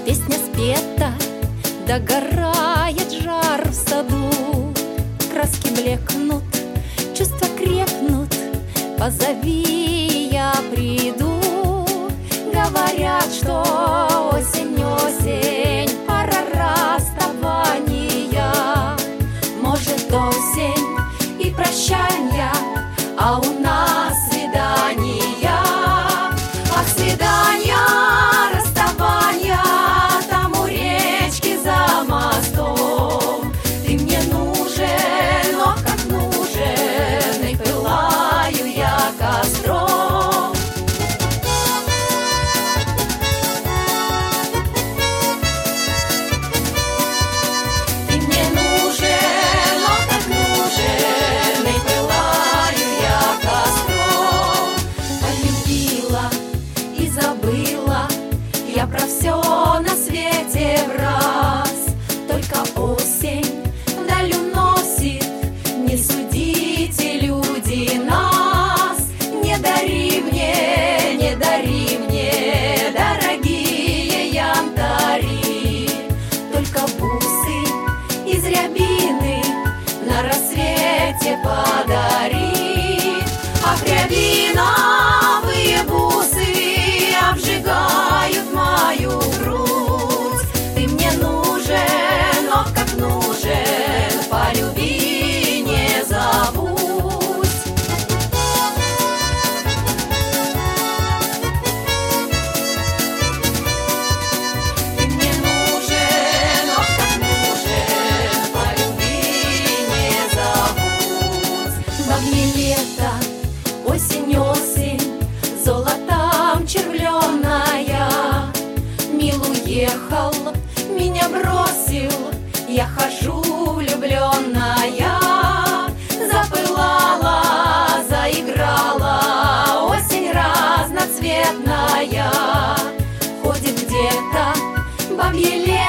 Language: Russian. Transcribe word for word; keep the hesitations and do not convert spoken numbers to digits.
Песня спета, догорает жар в саду. Краски блекнут, чувства крепнут, позови, я приду. Говорят, что осень, осень, пора расставания. Может, осень и прощанья, а у нас свидания. Ах, свидания, расставания, там у речки за мостом. Ты мне нужен, ох, как нужен, и пылаю я костром. Ты мне нужен, ох, как нужен, и пылаю я костром. Полюбила и забыла я про все на свете враз. Только осень вдаль уносит, не судите, люди, нас. Не дари мне, не дари мне, дорогие янтари, только бусы из рябины на рассвете подари. Ах, рябиновые бусы обжигают мою грудь. Ты мне нужен, ох, как нужен, полюби, не забудь. Ты мне нужен, ох, как нужен, полюби, не забудь. Бабье лето, осень, осень, золотом червленая. Мил уехал, меня бросил, я хожу влюбленная. Запылала, заиграла осень разноцветная. Ходит где-то бабье лето,